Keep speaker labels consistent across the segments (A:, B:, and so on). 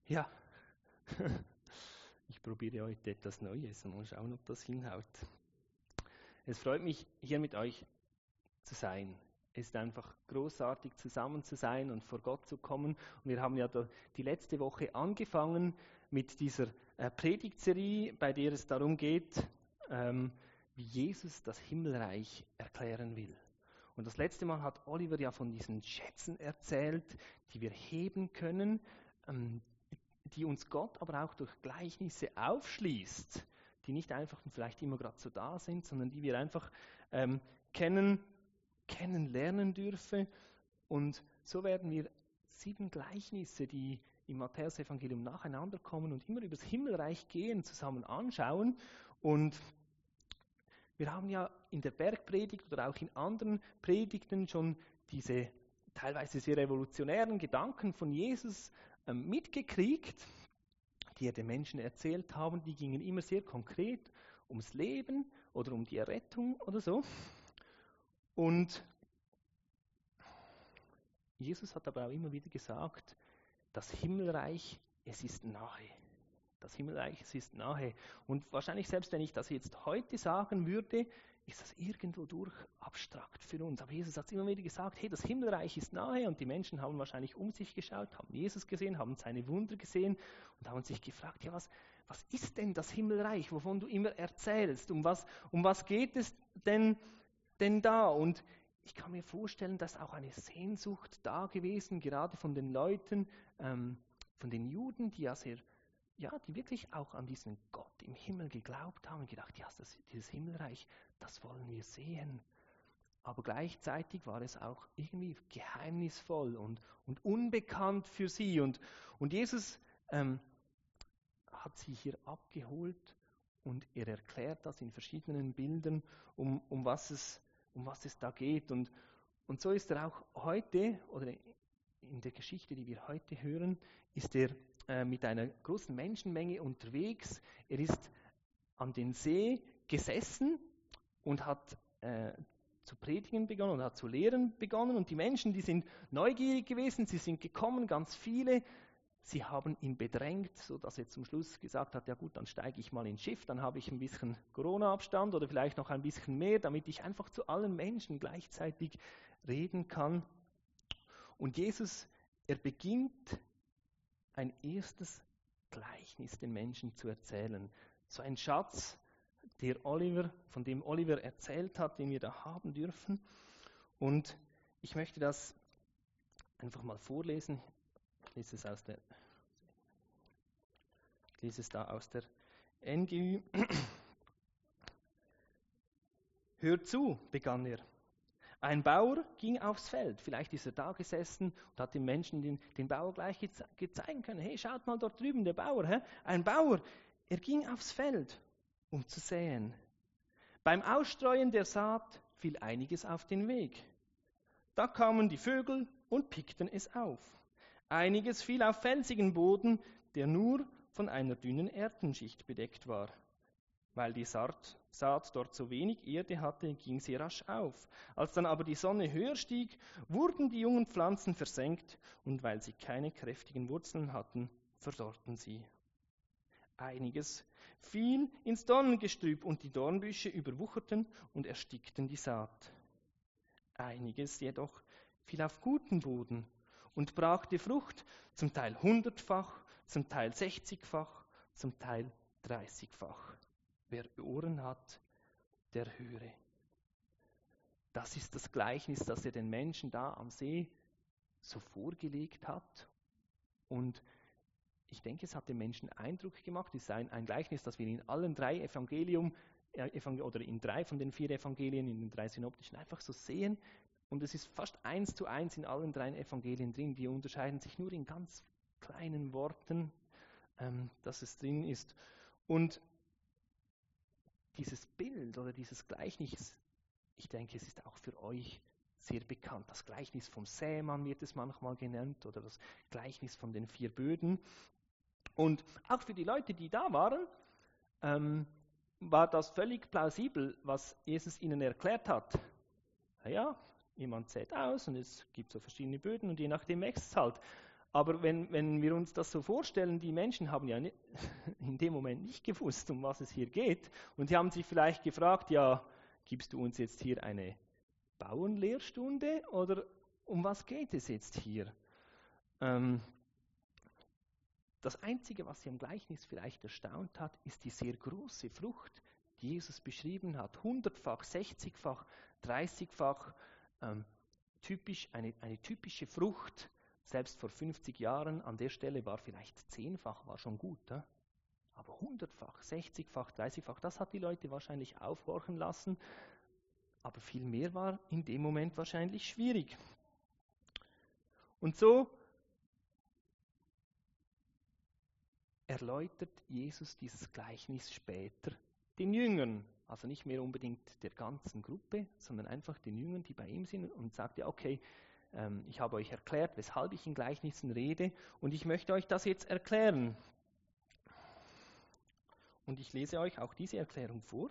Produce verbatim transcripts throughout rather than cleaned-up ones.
A: Ja, ich probiere heute etwas Neues und mal schauen, ob das hinhaut. Es freut mich, hier mit euch zu sein. Es ist einfach großartig, zusammen zu sein und vor Gott zu kommen. Und wir haben ja die letzte Woche angefangen mit dieser äh, Predigtserie, bei der es darum geht, ähm, wie Jesus das Himmelreich erklären will. Und das letzte Mal hat Oliver ja von diesen Schätzen erzählt, die wir heben können, ähm, die uns Gott aber auch durch Gleichnisse aufschließt, die nicht einfach vielleicht immer gerade so da sind, sondern die wir einfach ähm, kennen, kennenlernen dürfen. Und so werden wir sieben Gleichnisse, die im Matthäus-Evangelium nacheinander kommen und immer über das Himmelreich gehen, zusammen anschauen. Und wir haben ja in der Bergpredigt oder auch in anderen Predigten schon diese teilweise sehr revolutionären Gedanken von Jesus ähm, mitgekriegt, die er den Menschen erzählt haben. Die gingen immer sehr konkret ums Leben oder um die Errettung oder so. Und Jesus hat aber auch immer wieder gesagt, das Himmelreich, es ist nahe. Das Himmelreich, es ist nahe. Und wahrscheinlich selbst wenn ich das jetzt heute sagen würde, ist das irgendwo durch abstrakt für uns. Aber Jesus hat immer wieder gesagt, hey, das Himmelreich ist nahe. Und die Menschen haben wahrscheinlich um sich geschaut, haben Jesus gesehen, haben seine Wunder gesehen und haben sich gefragt, ja, was, was ist denn das Himmelreich, wovon du immer erzählst? Um was, um was geht es denn, denn da? Und ich kann mir vorstellen, dass auch eine Sehnsucht da gewesen, gerade von den Leuten, ähm, von den Juden, die ja sehr Ja, die wirklich auch an diesen Gott im Himmel geglaubt haben und gedacht, ja, das, dieses Himmelreich, das wollen wir sehen. Aber gleichzeitig war es auch irgendwie geheimnisvoll und, und unbekannt für sie. Und, und Jesus ähm, hat sie hier abgeholt und er erklärt das in verschiedenen Bildern, um, um, was, es, um was es da geht. Und, und so ist er auch heute, oder in der Geschichte, die wir heute hören, ist er äh, mit einer großen Menschenmenge unterwegs. Er ist an den See gesessen und hat äh, zu predigen begonnen und hat zu lehren begonnen. Und die Menschen, die sind neugierig gewesen, sie sind gekommen, ganz viele. Sie haben ihn bedrängt, sodass er zum Schluss gesagt hat, ja gut, dann steige ich mal ins Schiff, dann habe ich ein bisschen Corona-Abstand oder vielleicht noch ein bisschen mehr, damit ich einfach zu allen Menschen gleichzeitig reden kann. Und Jesus, er beginnt ein erstes Gleichnis den Menschen zu erzählen. So ein Schatz, der Oliver, von dem Oliver erzählt hat, den wir da haben dürfen. Und ich möchte das einfach mal vorlesen. Ich lese es, aus der, ich lese es da aus der N G Ü. Hört zu, begann er. Ein Bauer ging aufs Feld. Vielleicht ist er da gesessen und hat den Menschen den, den Bauer gleich geze- zeigen können. Hey, schaut mal dort drüben, der Bauer. Hä? Ein Bauer, er ging aufs Feld, um zu säen. Beim Ausstreuen der Saat fiel einiges auf den Weg. Da kamen die Vögel und pickten es auf. Einiges fiel auf felsigen Boden, der nur von einer dünnen Erdenschicht bedeckt war. Weil die Saat, Saat dort so wenig Erde hatte, ging sie rasch auf. Als dann aber die Sonne höher stieg, wurden die jungen Pflanzen versenkt, und weil sie keine kräftigen Wurzeln hatten, verdorrten sie. Einiges fiel ins Dornengestrüpp, und die Dornbüsche überwucherten und erstickten die Saat. Einiges jedoch fiel auf guten Boden und brachte Frucht, zum Teil hundertfach, zum Teil sechzigfach, zum Teil dreißigfach. Wer Ohren hat, der höre. Das ist das Gleichnis, das er den Menschen da am See so vorgelegt hat. Und ich denke, es hat den Menschen Eindruck gemacht. Es ist ein, ein Gleichnis, das wir in allen drei Evangelium, äh, Evangel- oder in drei von den vier Evangelien, in den drei synoptischen, einfach so sehen. Und es ist fast eins zu eins in allen drei Evangelien drin. Die unterscheiden sich nur in ganz kleinen Worten, ähm, dass es drin ist. Und dieses Bild oder dieses Gleichnis, ich denke, es ist auch für euch sehr bekannt. Das Gleichnis vom Sämann wird es manchmal genannt oder das Gleichnis von den vier Böden. Und auch für die Leute, die da waren, ähm, war das völlig plausibel, was Jesus ihnen erklärt hat. Naja, jemand sät aus und es gibt so verschiedene Böden und je nachdem wächst es halt. Aber wenn, wenn wir uns das so vorstellen, die Menschen haben ja nicht, in dem Moment nicht gewusst, um was es hier geht. Und sie haben sich vielleicht gefragt, ja, gibst du uns jetzt hier eine Bauernlehrstunde oder um was geht es jetzt hier? Ähm, das Einzige, was sie am Gleichnis vielleicht erstaunt hat, ist die sehr große Frucht, die Jesus beschrieben hat. Hundertfach, sechzigfach, dreißigfach, ähm, typisch, eine, eine typische Frucht. Selbst vor fünfzig Jahren an der Stelle war vielleicht zehnfach, war schon gut. Ja? Aber hundertfach, sechzigfach, dreißigfach, das hat die Leute wahrscheinlich aufhorchen lassen. Aber viel mehr war in dem Moment wahrscheinlich schwierig. Und so erläutert Jesus dieses Gleichnis später den Jüngern. Also nicht mehr unbedingt der ganzen Gruppe, sondern einfach den Jüngern, die bei ihm sind, und sagt ja, okay, ähm, ich habe euch erklärt, weshalb ich in Gleichnissen rede, und ich möchte euch das jetzt erklären. Und ich lese euch auch diese Erklärung vor.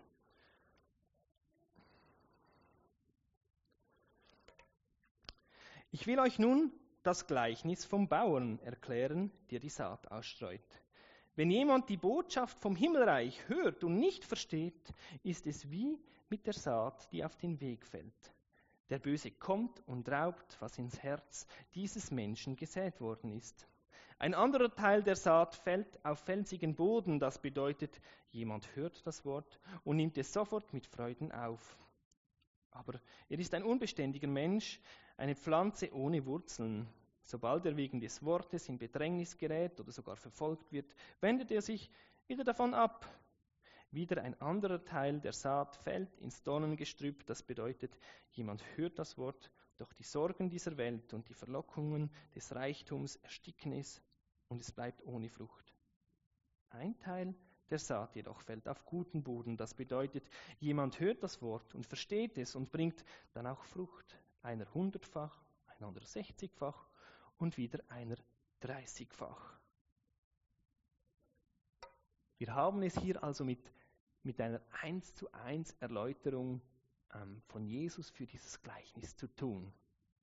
A: Ich will euch nun das Gleichnis vom Bauern erklären, der die Saat ausstreut. Wenn jemand die Botschaft vom Himmelreich hört und nicht versteht, ist es wie mit der Saat, die auf den Weg fällt. Der Böse kommt und raubt, was ins Herz dieses Menschen gesät worden ist. Ein anderer Teil der Saat fällt auf felsigen Boden, das bedeutet, jemand hört das Wort und nimmt es sofort mit Freuden auf. Aber er ist ein unbeständiger Mensch, eine Pflanze ohne Wurzeln. Sobald er wegen des Wortes in Bedrängnis gerät oder sogar verfolgt wird, wendet er sich wieder davon ab. Wieder ein anderer Teil der Saat fällt ins Dornengestrüpp, das bedeutet, jemand hört das Wort, doch die Sorgen dieser Welt und die Verlockungen des Reichtums ersticken es und es bleibt ohne Frucht. Ein Teil der Saat jedoch fällt auf guten Boden, das bedeutet, jemand hört das Wort und versteht es und bringt dann auch Frucht, einer hundertfach, ein anderer sechzigfach und wieder einer dreißigfach. Wir haben es hier also mit, mit einer eins zu eins Erläuterung ähm, von Jesus für dieses Gleichnis zu tun.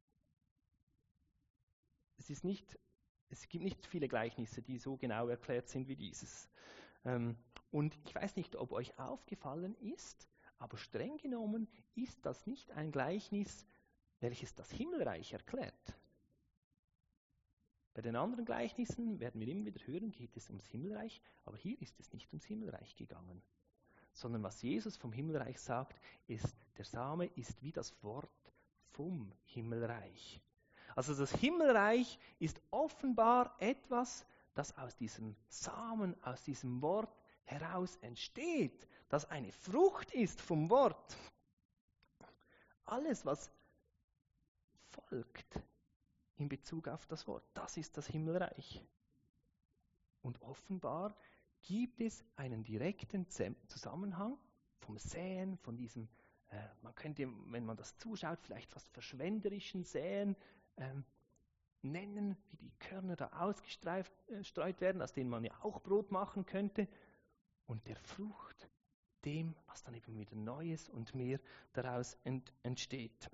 A: Es ist nicht, es gibt nicht viele Gleichnisse, die so genau erklärt sind wie dieses. Ähm, und ich weiß nicht, ob euch aufgefallen ist, aber streng genommen ist das nicht ein Gleichnis, welches das Himmelreich erklärt. Bei den anderen Gleichnissen, werden wir immer wieder hören, geht es ums Himmelreich, aber hier ist es nicht ums Himmelreich gegangen. Sondern was Jesus vom Himmelreich sagt, ist, der Same ist wie das Wort vom Himmelreich. Also das Himmelreich ist offenbar etwas, das aus diesem Samen, aus diesem Wort heraus entsteht, das eine Frucht ist vom Wort. Alles, was folgt in Bezug auf das Wort, das ist das Himmelreich. Und offenbar gibt es einen direkten Zusammenhang vom Säen, von diesem, äh, man könnte, wenn man das zuschaut, vielleicht fast verschwenderischen Säen ähm, nennen, wie die Körner da ausgestreut werden, aus denen man ja auch Brot machen könnte, und der Frucht, dem, was dann eben wieder Neues und mehr daraus ent- entsteht.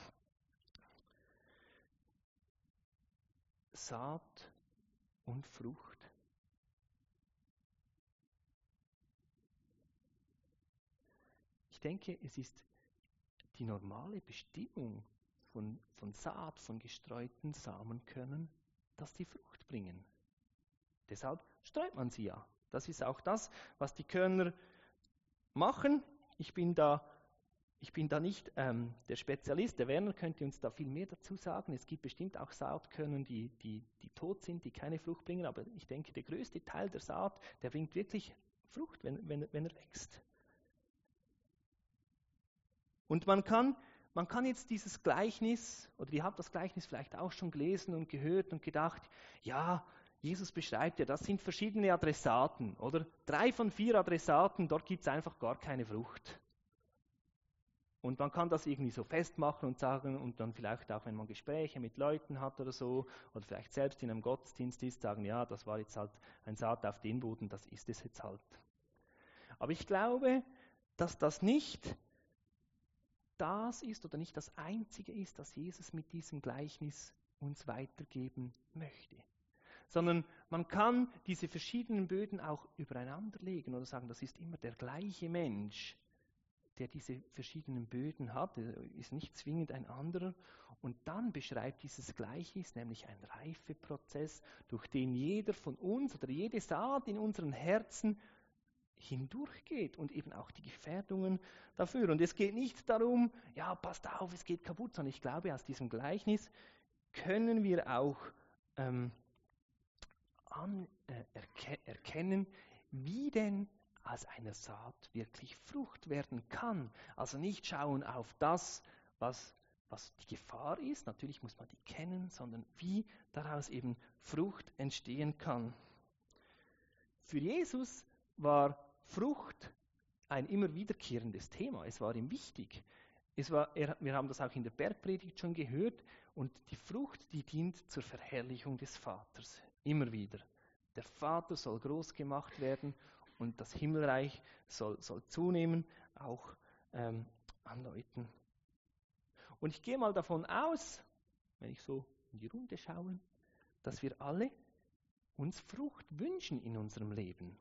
A: Saat und Frucht. Ich denke, es ist die normale Bestimmung von, von Saat, von gestreuten Samenkörnern, dass die Frucht bringen. Deshalb streut man sie ja. Das ist auch das, was die Körner machen. Ich bin da, ich bin da nicht ähm, der Spezialist. Der Werner könnte uns da viel mehr dazu sagen. Es gibt bestimmt auch Saatkörner, die, die, die tot sind, die keine Frucht bringen. Aber ich denke, der größte Teil der Saat, der bringt wirklich Frucht, wenn, wenn, wenn er wächst. Und man kann, man kann jetzt dieses Gleichnis, oder ihr habt das Gleichnis vielleicht auch schon gelesen und gehört und gedacht, ja, Jesus beschreibt ja, das sind verschiedene Adressaten, oder? Drei von vier Adressaten, dort gibt es einfach gar keine Frucht. Und man kann das irgendwie so festmachen und sagen, und dann vielleicht auch, wenn man Gespräche mit Leuten hat oder so, oder vielleicht selbst in einem Gottesdienst ist, sagen, ja, das war jetzt halt ein Saat auf den Boden, das ist es jetzt halt. Aber ich glaube, dass das nicht das ist oder nicht das Einzige ist, das Jesus mit diesem Gleichnis uns weitergeben möchte. sondern man kann diese verschiedenen Böden auch übereinander legen oder sagen, das ist immer der gleiche Mensch, der diese verschiedenen Böden hat, ist nicht zwingend ein anderer. Und dann beschreibt dieses Gleichnis nämlich einen Reifeprozess, durch den jeder von uns oder jede Saat in unseren Herzen hindurchgeht und eben auch die Gefährdungen dafür. Und es geht nicht darum, ja, passt auf, es geht kaputt, sondern ich glaube, aus diesem Gleichnis können wir auch ähm, an, äh, erke- erkennen, wie denn aus einer Saat wirklich Frucht werden kann. Also nicht schauen auf das, was, was die Gefahr ist, natürlich muss man die kennen, sondern wie daraus eben Frucht entstehen kann. Für Jesus war Frucht ein immer wiederkehrendes Thema. Es war ihm wichtig. Es war, er, wir haben das auch in der Bergpredigt schon gehört. Und die Frucht, die dient zur Verherrlichung des Vaters. Immer wieder. Der Vater soll groß gemacht werden und das Himmelreich soll, soll zunehmen, auch ähm, an Leuten. Und ich gehe mal davon aus, wenn ich so in die Runde schaue, dass wir alle uns Frucht wünschen in unserem Leben.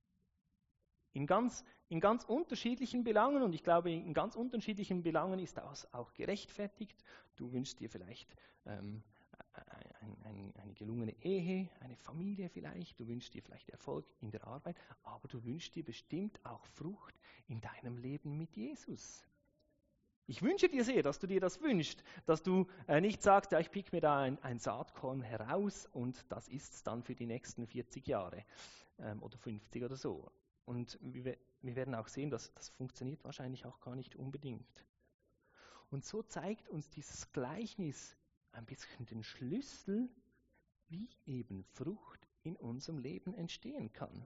A: In ganz, in ganz unterschiedlichen Belangen, und ich glaube, in ganz unterschiedlichen Belangen ist das auch gerechtfertigt. Du wünschst dir vielleicht ähm, ein, ein, eine gelungene Ehe, eine Familie vielleicht, du wünschst dir vielleicht Erfolg in der Arbeit, aber du wünschst dir bestimmt auch Frucht in deinem Leben mit Jesus. Ich wünsche dir sehr, dass du dir das wünschst, dass du äh, nicht sagst, ja, ich pick mir da ein, ein Saatkorn heraus und das ist es dann für die nächsten vierzig Jahre ähm, oder fünfzig oder so. Und wir, wir werden auch sehen, dass das funktioniert wahrscheinlich auch gar nicht unbedingt. Und so zeigt uns dieses Gleichnis ein bisschen den Schlüssel, wie eben Frucht in unserem Leben entstehen kann.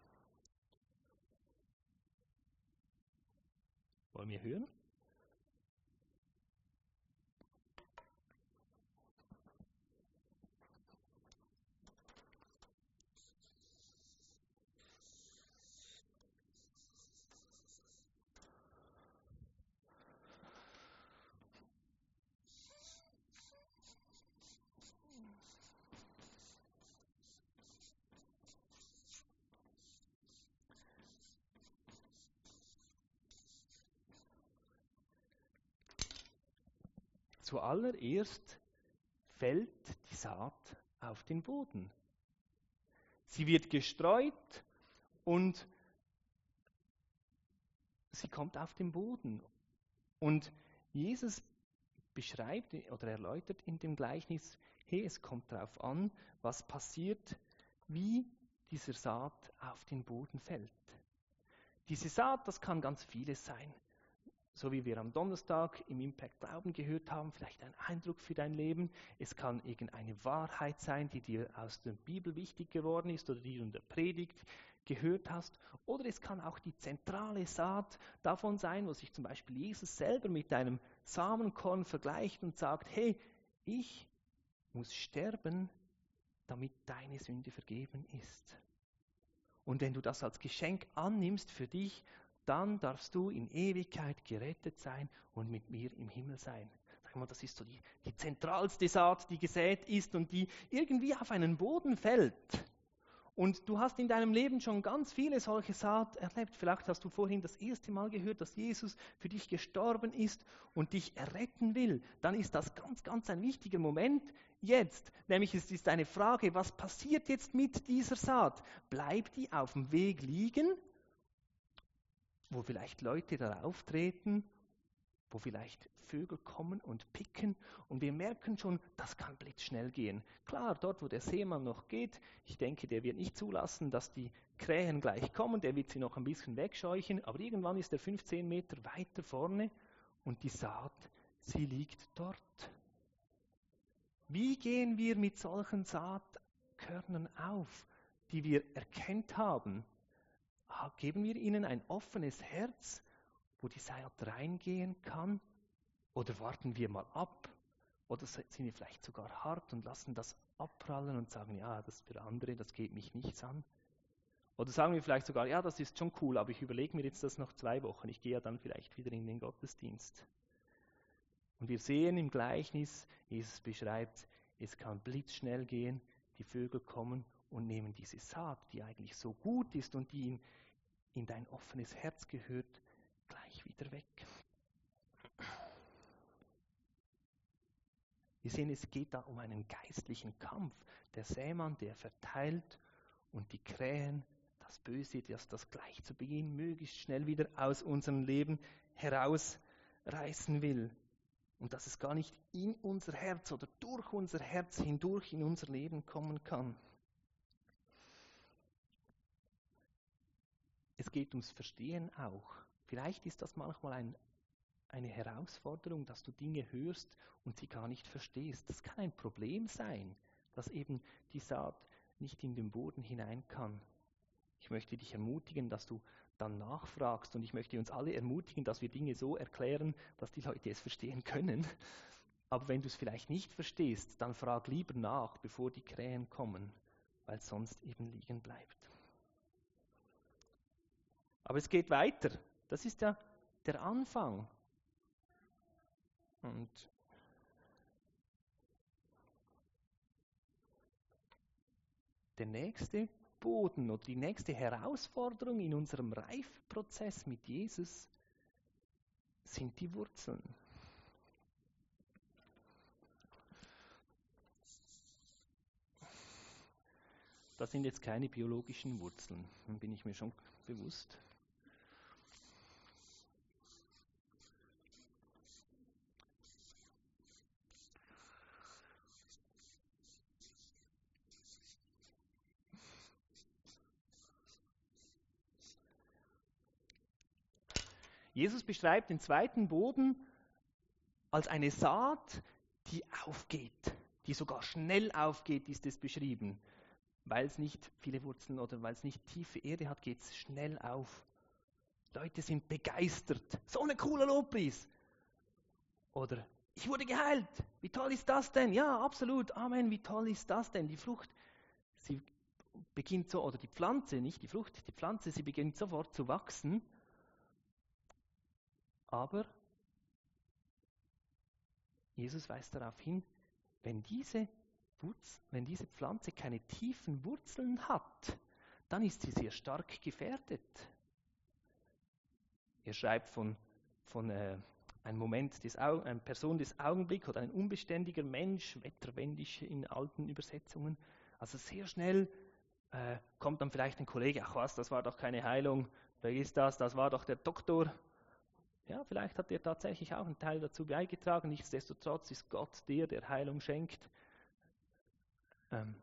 A: Wollen wir hören? Zuallererst fällt die Saat auf den Boden. Sie wird gestreut und sie kommt auf den Boden. Und Jesus beschreibt oder erläutert in dem Gleichnis, hey, es kommt darauf an, was passiert, wie dieser Saat auf den Boden fällt. Diese Saat, das kann ganz vieles sein. So wie wir am Donnerstag im Impact Glauben gehört haben, vielleicht ein Eindruck für dein Leben. Es kann irgendeine Wahrheit sein, die dir aus der Bibel wichtig geworden ist oder die du in der Predigt gehört hast. Oder es kann auch die zentrale Saat davon sein, wo sich zum Beispiel Jesus selber mit einem Samenkorn vergleicht und sagt, hey, ich muss sterben, damit deine Sünde vergeben ist. Und wenn du das als Geschenk annimmst für dich, dann darfst du in Ewigkeit gerettet sein und mit mir im Himmel sein. Sag mal, das ist so die, die zentralste Saat, die gesät ist und die irgendwie auf einen Boden fällt. Und du hast in deinem Leben schon ganz viele solche Saat erlebt. Vielleicht hast du vorhin das erste Mal gehört, dass Jesus für dich gestorben ist und dich erretten will. Dann ist das ganz, ganz ein wichtiger Moment jetzt. Nämlich es ist eine Frage, was passiert jetzt mit dieser Saat? Bleibt die auf dem Weg liegen, wo vielleicht Leute darauf treten, wo vielleicht Vögel kommen und picken und wir merken schon, das kann blitzschnell gehen. Klar, dort wo der Seemann noch geht, ich denke, der wird nicht zulassen, dass die Krähen gleich kommen, der wird sie noch ein bisschen wegscheuchen, aber irgendwann ist er fünfzehn Meter weiter vorne und die Saat, sie liegt dort. Wie gehen wir mit solchen Saatkörnern auf, die wir erkannt haben? Geben wir ihnen ein offenes Herz, wo die Saat reingehen kann? Oder warten wir mal ab? Oder sind wir vielleicht sogar hart und lassen das abprallen und sagen, ja, das ist für andere, das geht mich nichts an? Oder sagen wir vielleicht sogar, ja, das ist schon cool, aber ich überlege mir jetzt das noch zwei Wochen. Ich gehe ja dann vielleicht wieder in den Gottesdienst. Und wir sehen im Gleichnis, Jesus beschreibt, es kann blitzschnell gehen, die die Vögel kommen und nehmen diese Saat, die eigentlich so gut ist und die in, in dein offenes Herz gehört, gleich wieder weg. Wir sehen, es geht da um einen geistlichen Kampf. Der Sämann, der verteilt und die Krähen, das Böse, das das gleich zu Beginn möglichst schnell wieder aus unserem Leben herausreißen will. Und dass es gar nicht in unser Herz oder durch unser Herz hindurch in unser Leben kommen kann. Es geht ums Verstehen auch. Vielleicht ist das manchmal ein, eine Herausforderung, dass du Dinge hörst und sie gar nicht verstehst. Das kann ein Problem sein, dass eben die Saat nicht in den Boden hinein kann. Ich möchte dich ermutigen, dass du dann nachfragst, und ich möchte uns alle ermutigen, dass wir Dinge so erklären, dass die Leute es verstehen können. Aber wenn du es vielleicht nicht verstehst, dann frag lieber nach, bevor die Krähen kommen, weil es sonst eben liegen bleibt. Aber es geht weiter. Das ist ja der Anfang. Und der nächste Boden oder die nächste Herausforderung in unserem Reifprozess mit Jesus sind die Wurzeln. Das sind jetzt keine biologischen Wurzeln, dann bin ich mir schon bewusst. Jesus beschreibt den zweiten Boden als eine Saat, die aufgeht, die sogar schnell aufgeht, ist es beschrieben. Weil es nicht viele Wurzeln oder weil es nicht tiefe Erde hat, geht es schnell auf. Leute sind begeistert. So eine coole Lobpreis. Oder, ich wurde geheilt. Wie toll ist das denn? Ja, absolut. Amen. Wie toll ist das denn? Die Frucht, sie beginnt so, oder die Pflanze, nicht die Frucht, die Pflanze, sie beginnt sofort zu wachsen. Aber Jesus weist darauf hin, wenn diese, Wurz, wenn diese Pflanze keine tiefen Wurzeln hat, dann ist sie sehr stark gefährdet. Er schreibt von, von äh, einem Moment des Au- einer Person des Augenblicks oder ein unbeständiger Mensch, wetterwendig in alten Übersetzungen. Also sehr schnell äh, kommt dann vielleicht ein Kollege, ach was, das war doch keine Heilung, vergiss das, das war doch der Doktor. Ja, vielleicht hat er tatsächlich auch einen Teil dazu beigetragen. Nichtsdestotrotz ist Gott der, der Heilung schenkt. Ähm,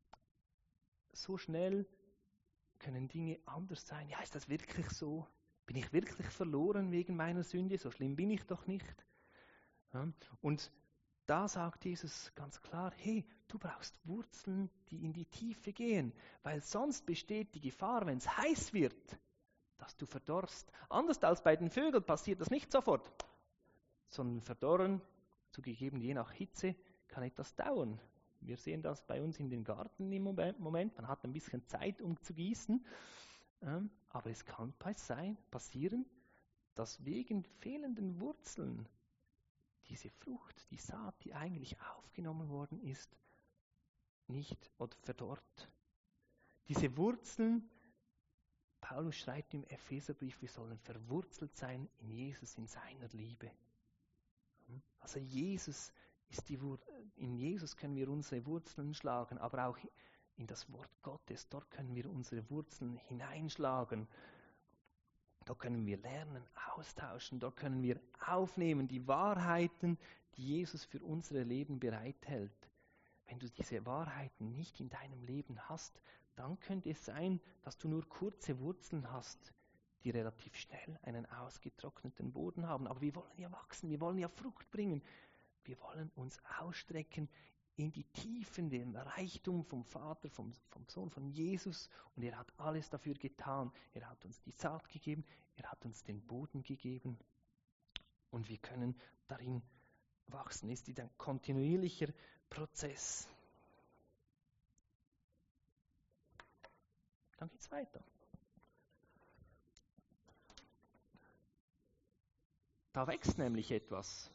A: so schnell können Dinge anders sein. Ja, ist das wirklich so? Bin ich wirklich verloren wegen meiner Sünde? So schlimm bin ich doch nicht. Ja, und da sagt Jesus ganz klar, hey, du brauchst Wurzeln, die in die Tiefe gehen, weil sonst besteht die Gefahr, wenn es heiß wird, dass du verdorrst. Anders als bei den Vögeln passiert das nicht sofort, sondern Verdorren, zugegeben je nach Hitze, kann etwas dauern. Wir sehen das bei uns in den Garten im Moment. Man hat ein bisschen Zeit, um zu gießen. Ähm, aber es kann sein, passieren, dass wegen fehlenden Wurzeln diese Frucht, die Saat, die eigentlich aufgenommen worden ist, nicht oder verdorrt. Diese Wurzeln, Paulus schreibt im Epheserbrief, wir sollen verwurzelt sein in Jesus, in seiner Liebe. Also Jesus ist die Wur- in Jesus können wir unsere Wurzeln schlagen, aber auch in das Wort Gottes, dort können wir unsere Wurzeln hineinschlagen. Da können wir lernen, austauschen, dort können wir aufnehmen die Wahrheiten, die Jesus für unsere Leben bereithält. Wenn du diese Wahrheiten nicht in deinem Leben hast, dann könnte es sein, dass du nur kurze Wurzeln hast, die relativ schnell einen ausgetrockneten Boden haben. Aber wir wollen ja wachsen, wir wollen ja Frucht bringen. Wir wollen uns ausstrecken in die Tiefen, den Reichtum vom Vater, vom, vom Sohn, von Jesus. Und er hat alles dafür getan. Er hat uns die Saat gegeben, er hat uns den Boden gegeben. Und wir können darin wachsen. Es ist ein kontinuierlicher Prozess. Dann geht es weiter. Da wächst nämlich etwas.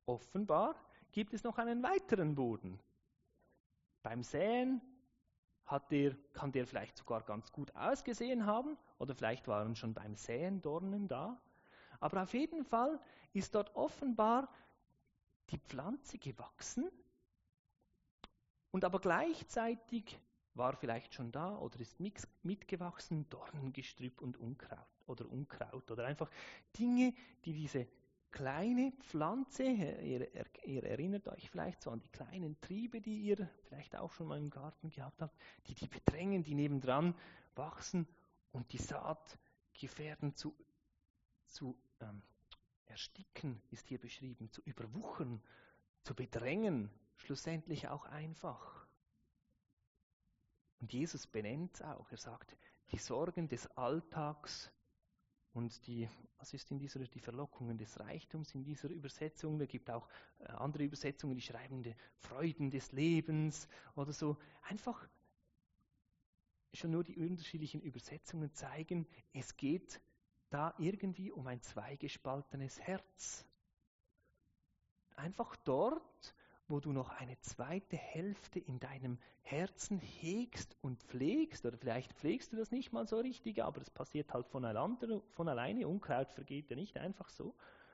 A: offenbar gibt es noch einen weiteren Boden. Beim Säen hat der, kann der vielleicht sogar ganz gut ausgesehen haben oder vielleicht waren schon beim Säen Dornen da. Aber auf jeden Fall ist dort offenbar die Pflanze gewachsen und aber gleichzeitig war vielleicht schon da oder ist mitgewachsen Dornengestrüpp und Unkraut oder Unkraut oder einfach Dinge, die diese kleine Pflanze, ihr, ihr erinnert euch vielleicht so an die kleinen Triebe, die ihr vielleicht auch schon mal im Garten gehabt habt, die die bedrängen, die nebendran wachsen und die Saat gefährden zu, zu ähm, ersticken, ist hier beschrieben, zu überwuchern, zu bedrängen, schlussendlich auch einfach. Und Jesus benennt es auch, er sagt, die Sorgen des Alltags und die, was ist in dieser, die Verlockungen des Reichtums in dieser Übersetzung, da gibt auch äh, andere Übersetzungen, die schreiben die Freuden des Lebens oder so. Einfach schon nur die unterschiedlichen Übersetzungen zeigen, es geht da irgendwie um ein zweigespaltenes Herz. Einfach dort, wo du noch eine zweite Hälfte in deinem Herzen hegst und pflegst, oder vielleicht pflegst du das nicht mal so richtig, aber es passiert halt voneinander, von alleine, Unkraut vergeht ja nicht einfach so.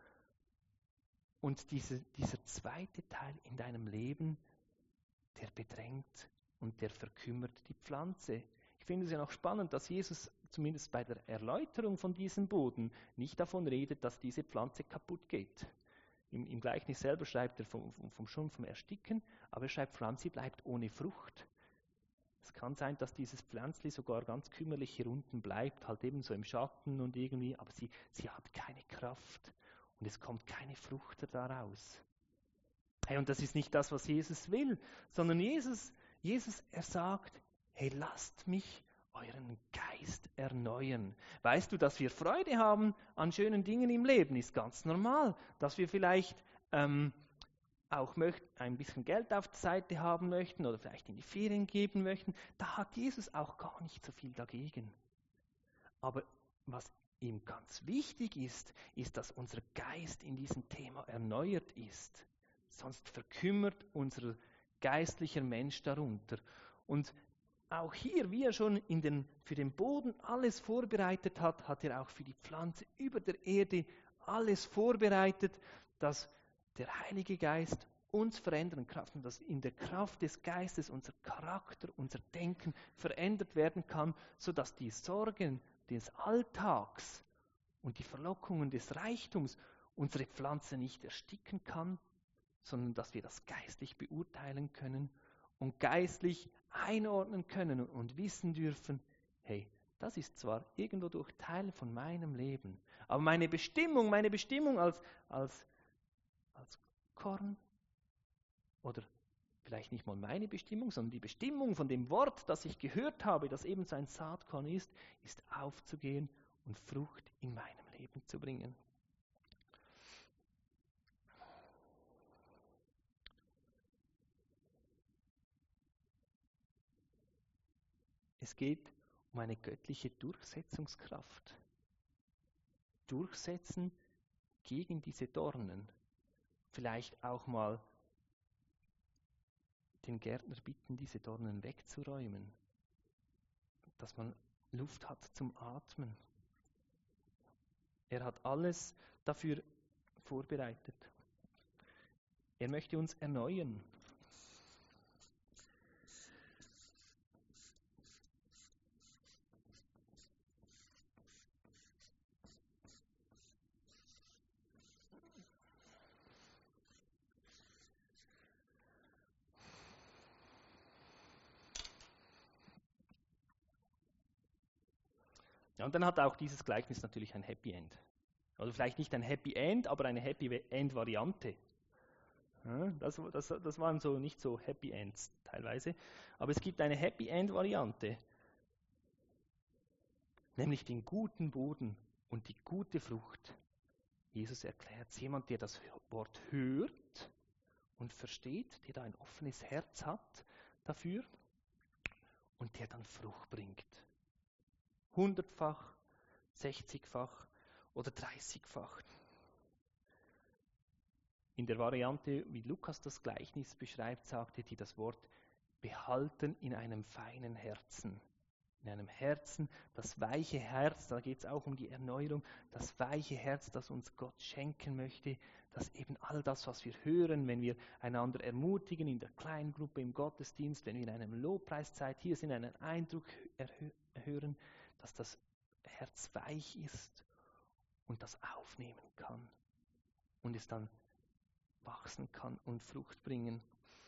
A: Und diese, dieser zweite Teil in deinem Leben, der bedrängt und der verkümmert die Pflanze. Ich finde es ja noch spannend, dass Jesus zumindest bei der Erläuterung von diesem Boden nicht davon redet, dass diese Pflanze kaputt geht. Im, Im Gleichnis selber schreibt er vom, vom, vom schon vom Ersticken, aber er schreibt vor allem, sie bleibt ohne Frucht. Es kann sein, dass dieses Pflänzli sogar ganz kümmerlich hier unten bleibt, halt eben so im Schatten und irgendwie, aber sie, sie hat keine Kraft und es kommt keine Frucht daraus. Hey, und das ist nicht das, was Jesus will, sondern Jesus, Jesus, er sagt, hey, lasst mich euren Geist erneuern. Weißt du, dass wir Freude haben an schönen Dingen im Leben, ist ganz normal. Dass wir vielleicht ähm, auch möcht- ein bisschen Geld auf der Seite haben möchten oder vielleicht in die Ferien geben möchten, da hat Jesus auch gar nicht so viel dagegen. Aber was ihm ganz wichtig ist, ist, dass unser Geist in diesem Thema erneuert ist. Sonst verkümmert unser geistlicher Mensch darunter. Und auch hier, wie er schon in den, für den Boden alles vorbereitet hat, hat er auch für die Pflanze über der Erde alles vorbereitet, dass der Heilige Geist uns verändern kann, dass in der Kraft des Geistes unser Charakter, unser Denken verändert werden kann, sodass die Sorgen des Alltags und die Verlockungen des Reichtums unsere Pflanze nicht ersticken kann, sondern dass wir das geistlich beurteilen können und geistlich einordnen können und wissen dürfen, hey, das ist zwar irgendwo durch Teil von meinem Leben, aber meine Bestimmung, meine Bestimmung als, als, als Korn oder vielleicht nicht mal meine Bestimmung, sondern die Bestimmung von dem Wort, das ich gehört habe, das eben so ein Saatkorn ist, ist aufzugehen und Frucht in meinem Leben zu bringen. Es geht um eine göttliche Durchsetzungskraft. Durchsetzen gegen diese Dornen. Vielleicht auch mal den Gärtner bitten, diese Dornen wegzuräumen, dass man Luft hat zum Atmen. Er hat alles dafür vorbereitet. Er möchte uns erneuern. Ja, und dann hat auch dieses Gleichnis natürlich ein Happy End. Oder vielleicht nicht ein Happy End, aber eine Happy End-Variante. Ja, das, das, das waren so nicht so Happy Ends teilweise. Aber es gibt eine Happy End-Variante. Nämlich den guten Boden und die gute Frucht. Jesus erklärt es, jemand, der das Wort hört und versteht, der da ein offenes Herz hat dafür und der dann Frucht bringt. Hundertfach, sechzigfach oder dreißigfach. in der Variante, wie Lukas das Gleichnis beschreibt, sagte, die das Wort behalten in einem feinen Herzen. In einem Herzen, das weiche Herz, da geht es auch um die Erneuerung, das weiche Herz, das uns Gott schenken möchte, dass eben all das, was wir hören, wenn wir einander ermutigen, in der Kleingruppe, im Gottesdienst, wenn wir in einer Lobpreiszeit hier sind, einen Eindruck hören, dass das Herz weich ist und das aufnehmen kann und es dann wachsen kann und Frucht bringen.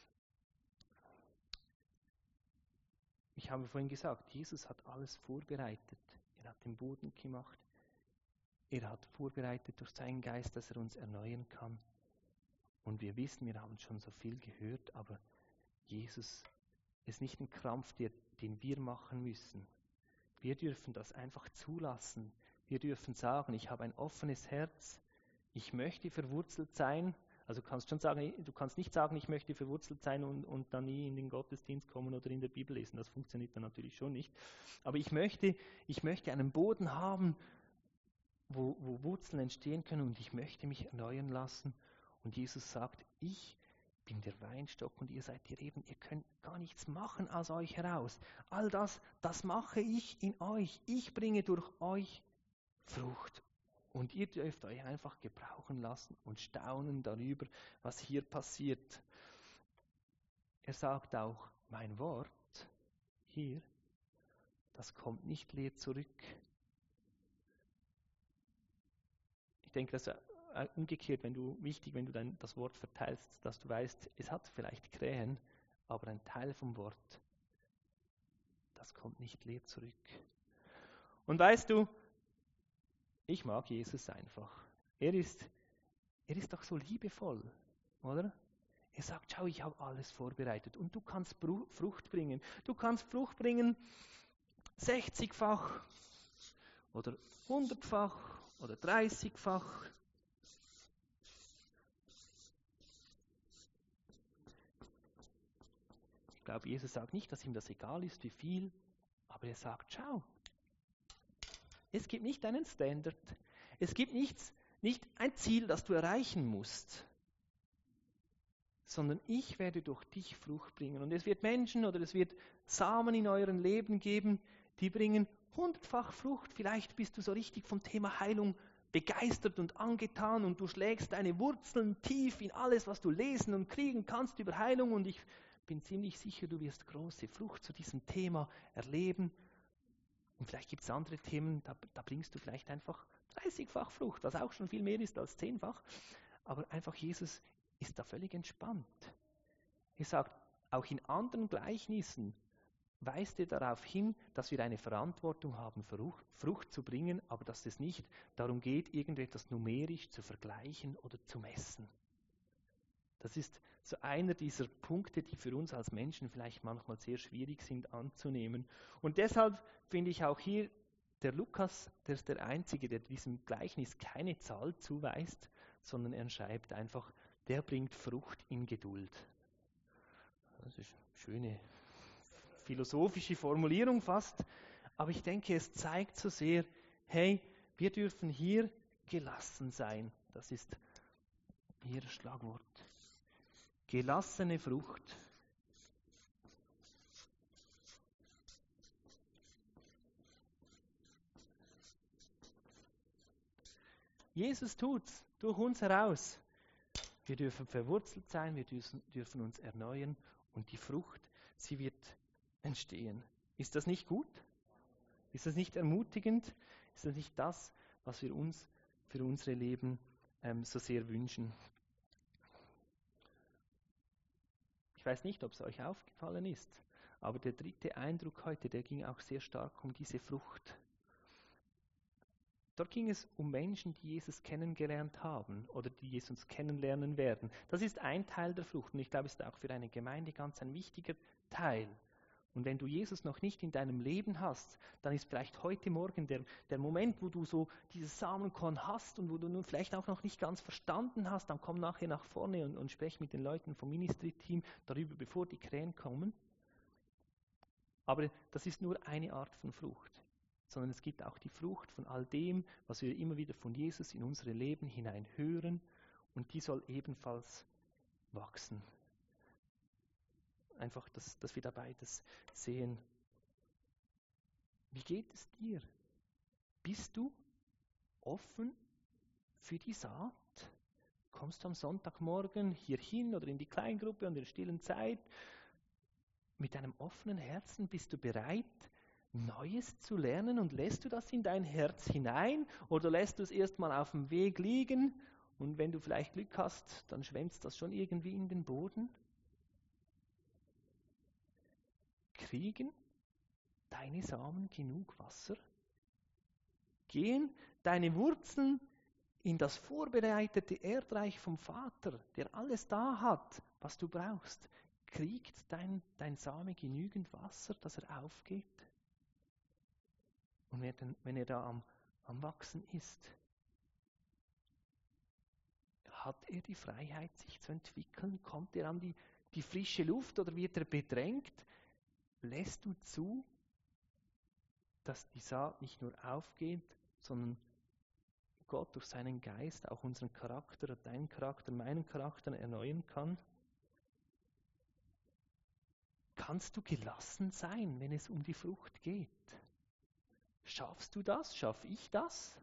A: Ich habe vorhin gesagt, Jesus hat alles vorbereitet. Er hat den Boden gemacht. Er hat vorbereitet durch seinen Geist, dass er uns erneuern kann. Und wir wissen, wir haben schon so viel gehört, aber Jesus ist nicht ein Krampf, der, den wir machen müssen. Wir dürfen das einfach zulassen. Wir dürfen sagen, ich habe ein offenes Herz. Ich möchte verwurzelt sein. Also du kannst schon sagen, du kannst nicht sagen, ich möchte verwurzelt sein und, und dann nie in den Gottesdienst kommen oder in der Bibel lesen. Das funktioniert dann natürlich schon nicht. Aber ich möchte, ich möchte einen Boden haben, wo, wo Wurzeln entstehen können und ich möchte mich erneuern lassen. Und Jesus sagt, ich bin der Weinstock und ihr seid die Reben. Ihr könnt gar nichts machen aus euch heraus. All das, das mache ich in euch. Ich bringe durch euch Frucht. Und ihr dürft euch einfach gebrauchen lassen und staunen darüber, was hier passiert. Er sagt auch, mein Wort hier, das kommt nicht leer zurück. Ich denke, das ist umgekehrt, wenn du, wichtig, wenn du dein, das Wort verteilst, dass du weißt, es hat vielleicht Krähen, aber ein Teil vom Wort, das kommt nicht leer zurück. Und weißt du, ich mag Jesus einfach. Er ist, er ist doch so liebevoll, oder? Er sagt, schau, ich habe alles vorbereitet und du kannst Frucht bringen. Du kannst Frucht bringen sechzigfach oder hundertfach oder dreißigfach. Ich glaube, Jesus sagt nicht, dass ihm das egal ist, wie viel, aber er sagt, schau, es gibt nicht einen Standard. Es gibt nichts, nicht ein Ziel, das du erreichen musst, sondern ich werde durch dich Frucht bringen. Und es wird Menschen oder es wird Samen in eurem Leben geben, die bringen hundertfach Frucht. Vielleicht bist du so richtig vom Thema Heilung begeistert und angetan und du schlägst deine Wurzeln tief in alles, was du lesen und kriegen kannst über Heilung. Und ich bin ziemlich sicher, du wirst große Frucht zu diesem Thema erleben. Und vielleicht gibt es andere Themen, da, da bringst du vielleicht einfach dreißigfach Frucht, was auch schon viel mehr ist als zehnfach. Aber einfach Jesus ist da völlig entspannt. Er sagt, auch in anderen Gleichnissen weist er darauf hin, dass wir eine Verantwortung haben, Frucht, Frucht zu bringen, aber dass es nicht darum geht, irgendetwas numerisch zu vergleichen oder zu messen. Das ist so einer dieser Punkte, die für uns als Menschen vielleicht manchmal sehr schwierig sind anzunehmen. Und deshalb finde ich auch hier, der Lukas, der ist der Einzige, der diesem Gleichnis keine Zahl zuweist, sondern er schreibt einfach, der bringt Frucht in Geduld. Das ist eine schöne philosophische Formulierung fast, aber ich denke, es zeigt so sehr, hey, wir dürfen hier gelassen sein. Das ist ihr Schlagwort. Gelassene Frucht. Jesus tut's durch uns heraus. Wir dürfen verwurzelt sein, wir dürfen, dürfen uns erneuern und die Frucht, sie wird entstehen. Ist das nicht gut? Ist das nicht ermutigend? Ist das nicht das, was wir uns für unsere Leben ähm, so sehr wünschen? Ich weiß nicht, ob es euch aufgefallen ist, aber der dritte Eindruck heute, der ging auch sehr stark um diese Frucht. Dort ging es um Menschen, die Jesus kennengelernt haben oder die Jesus kennenlernen werden. Das ist ein Teil der Frucht und ich glaube, es ist auch für eine Gemeinde ganz ein wichtiger Teil. Und wenn du Jesus noch nicht in deinem Leben hast, dann ist vielleicht heute Morgen der, der Moment, wo du so dieses Samenkorn hast und wo du nun vielleicht auch noch nicht ganz verstanden hast, dann komm nachher nach vorne und, und sprech mit den Leuten vom Ministry-Team darüber, bevor die Krähen kommen. Aber das ist nur eine Art von Frucht, sondern es gibt auch die Frucht von all dem, was wir immer wieder von Jesus in unsere Leben hinein hören Und die soll ebenfalls wachsen. Einfach, dass, dass wir dabei das sehen. Wie geht es dir? Bist du offen für die Saat? Kommst du am Sonntagmorgen hier hin oder in die Kleingruppe und in der stillen Zeit mit einem offenen Herzen? Bist du bereit, Neues zu lernen und lässt du das in dein Herz hinein oder lässt du es erstmal auf dem Weg liegen und wenn du vielleicht Glück hast, dann schwemmt das schon irgendwie in den Boden? Kriegen deine Samen genug Wasser? Gehen deine Wurzeln in das vorbereitete Erdreich vom Vater, der alles da hat, was du brauchst? Kriegt dein, dein Same genügend Wasser, dass er aufgeht? Und wenn, wenn er da am, am Wachsen ist, hat er die Freiheit, sich zu entwickeln? Kommt er an die, die frische Luft oder wird er bedrängt? Lässt du zu, dass die Saat nicht nur aufgeht, sondern Gott durch seinen Geist auch unseren Charakter, deinen Charakter, meinen Charakter erneuern kann? Kannst du gelassen sein, wenn es um die Frucht geht? Schaffst du das? Schaff ich das?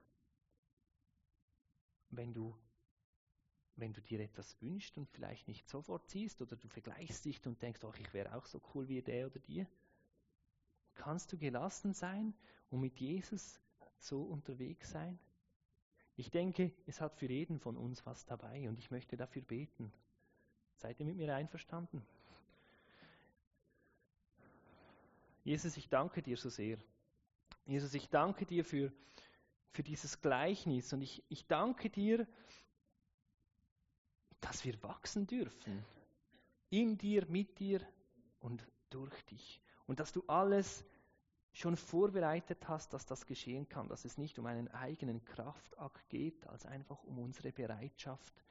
A: Wenn du, wenn du dir etwas wünschst und vielleicht nicht sofort siehst oder du vergleichst dich und denkst, ach, ich wäre auch so cool wie der oder die. Kannst du gelassen sein und mit Jesus so unterwegs sein? Ich denke, es hat für jeden von uns was dabei und ich möchte dafür beten. Seid ihr mit mir einverstanden? Jesus, ich danke dir so sehr. Jesus, ich danke dir für, für dieses Gleichnis und ich, ich danke dir, dass wir wachsen dürfen. In dir, mit dir und durch dich. Und dass du alles schon vorbereitet hast, dass das geschehen kann, dass es nicht um einen eigenen Kraftakt geht, als einfach um unsere Bereitschaft,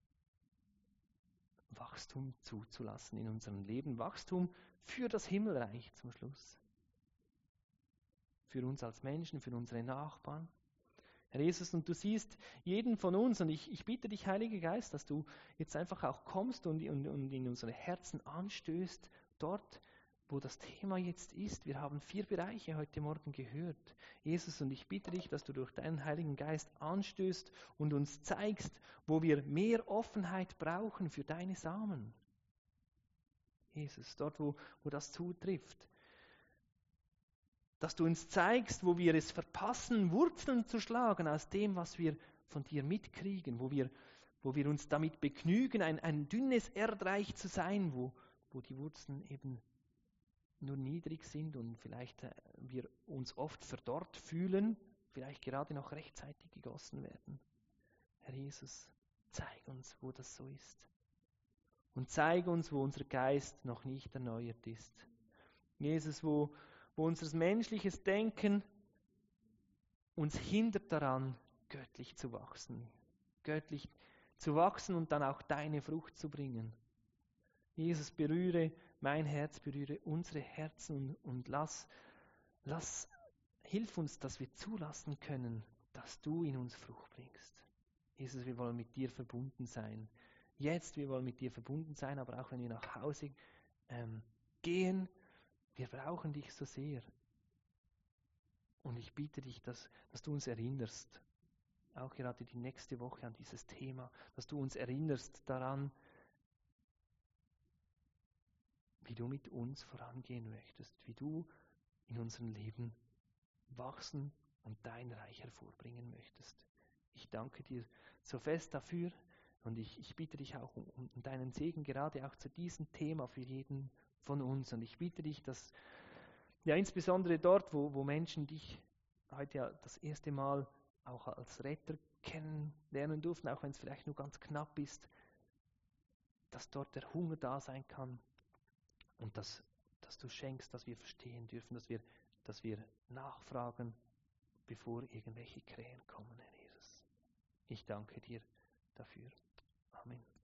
A: Wachstum zuzulassen in unserem Leben. Wachstum für das Himmelreich zum Schluss. Für uns als Menschen, für unsere Nachbarn. Herr Jesus, und du siehst jeden von uns, und ich, ich bitte dich, Heiliger Geist, dass du jetzt einfach auch kommst und, und, und in unsere Herzen anstößt, dort, wo das Thema jetzt ist. Wir haben vier Bereiche heute Morgen gehört. Jesus, und ich bitte dich, dass du durch deinen Heiligen Geist anstößt und uns zeigst, wo wir mehr Offenheit brauchen für deine Samen. Jesus, dort, wo, wo das zutrifft. Dass du uns zeigst, wo wir es verpassen, Wurzeln zu schlagen aus dem, was wir von dir mitkriegen, wo wir, wo wir uns damit begnügen, ein, ein dünnes Erdreich zu sein, wo, wo die Wurzeln eben nur niedrig sind und vielleicht äh, wir uns oft verdorrt fühlen, vielleicht gerade noch rechtzeitig gegossen werden. Herr Jesus, zeig uns, wo das so ist. Und zeig uns, wo unser Geist noch nicht erneuert ist. Jesus, wo wo unser menschliches Denken uns hindert daran, göttlich zu wachsen. Göttlich zu wachsen und dann auch deine Frucht zu bringen. Jesus, berühre mein Herz, berühre unsere Herzen und lass, lass, hilf uns, dass wir zulassen können, dass du in uns Frucht bringst. Jesus, wir wollen mit dir verbunden sein. Jetzt, wir wollen mit dir verbunden sein, aber auch wenn wir nach Hause ähm, gehen, wir brauchen dich so sehr. Und ich bitte dich, dass, dass du uns erinnerst, auch gerade die nächste Woche an dieses Thema, dass du uns erinnerst daran, wie du mit uns vorangehen möchtest, wie du in unserem Leben wachsen und dein Reich hervorbringen möchtest. Ich danke dir so fest dafür und ich, ich bitte dich auch um, um deinen Segen, gerade auch zu diesem Thema für jeden von uns. Und ich bitte dich, dass ja insbesondere dort, wo, wo Menschen dich heute ja das erste Mal auch als Retter kennenlernen durften, auch wenn es vielleicht nur ganz knapp ist, dass dort der Hunger da sein kann und dass, dass du schenkst, dass wir verstehen dürfen, dass wir, dass wir nachfragen, bevor irgendwelche Krähen kommen, Herr Jesus. Ich danke dir dafür. Amen.